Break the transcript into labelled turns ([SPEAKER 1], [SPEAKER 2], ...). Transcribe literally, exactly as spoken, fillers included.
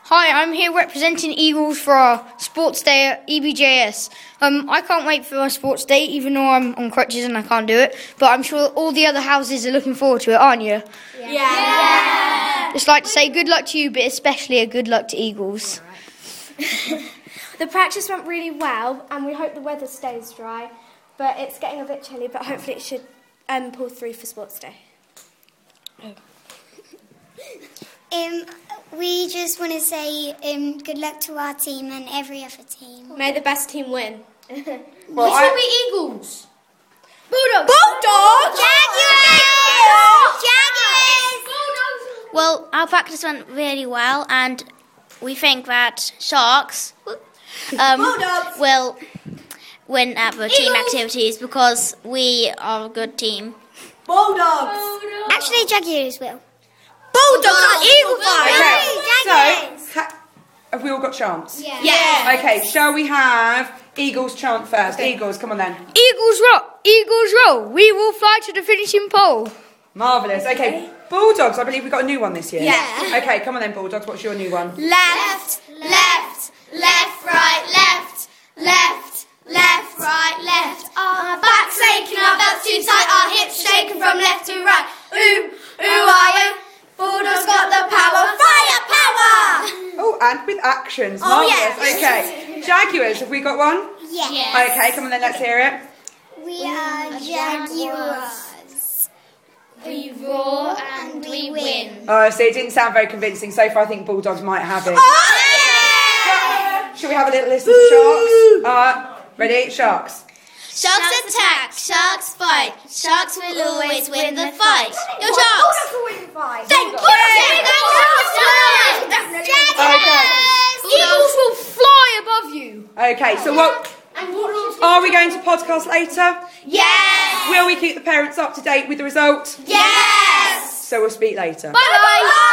[SPEAKER 1] Hi, I'm here representing Eagles for our sports day at E B J S. Um, I can't wait for my sports day, even though I'm on crutches and I can't do it. But I'm sure all the other houses are looking forward to it, aren't you?
[SPEAKER 2] Yeah. yeah.
[SPEAKER 1] Just like to say good luck to you, but especially a good luck to Eagles.
[SPEAKER 3] The practice went really well, and we hope the weather stays dry. But it's getting a bit chilly, but hopefully it should um, pull through for sports day.
[SPEAKER 4] Um, we just want to say um, good luck to our team and every other team.
[SPEAKER 3] May the best team win.
[SPEAKER 2] Well, Which will be Eagles?
[SPEAKER 3] Bulldogs!
[SPEAKER 2] Bulldogs!
[SPEAKER 4] Jaguars! Jaguars!
[SPEAKER 5] Well, our practice went really well, and we think that Sharks um, will win at the team activities because we are a good team.
[SPEAKER 2] Bulldogs!
[SPEAKER 4] Actually, Jaguars will.
[SPEAKER 2] Bulldogs! Eagles!
[SPEAKER 6] Okay, so ha- have we all got chants?
[SPEAKER 4] Yeah.
[SPEAKER 2] Yeah.
[SPEAKER 6] Okay, shall we have Eagles chant first? Eagles, come on then.
[SPEAKER 1] Eagles roll! Eagles roll! We will fly to the finishing pole.
[SPEAKER 6] Marvellous. Okay, Bulldogs, I believe we got a new one this year.
[SPEAKER 2] Yeah.
[SPEAKER 6] Okay, come on then, Bulldogs, what's your new one?
[SPEAKER 2] Left, left, left, right, left, left, left, right, left. Our backs aching, our belts too tight, our hips shaking from left to right. Ooh, ooh, I am. Bulldogs got the power, fire power!
[SPEAKER 6] Oh, and with actions.
[SPEAKER 2] Oh,
[SPEAKER 6] Marvellous.
[SPEAKER 2] yes.
[SPEAKER 6] Okay, Jaguars, have we got one?
[SPEAKER 4] Yeah.
[SPEAKER 6] Okay, come on then, let's hear it.
[SPEAKER 4] We are Jaguars.
[SPEAKER 2] We roar and we win.
[SPEAKER 6] Oh, so it didn't sound very convincing. So far, I think Bulldogs might have it.
[SPEAKER 2] Oh, yeah!
[SPEAKER 6] Shall we have a little listen to Sharks? Uh, ready? Sharks.
[SPEAKER 5] Sharks attack, sharks fight, sharks will always win the fight. Go Sharks!
[SPEAKER 2] Thank you!
[SPEAKER 6] Okay.
[SPEAKER 1] Eagles will fly above you.
[SPEAKER 6] Okay, so what... Are we going to podcast later?
[SPEAKER 2] Yes!
[SPEAKER 6] Will we keep the parents up to date with the results?
[SPEAKER 2] Yes!
[SPEAKER 6] So we'll speak later.
[SPEAKER 1] Bye bye.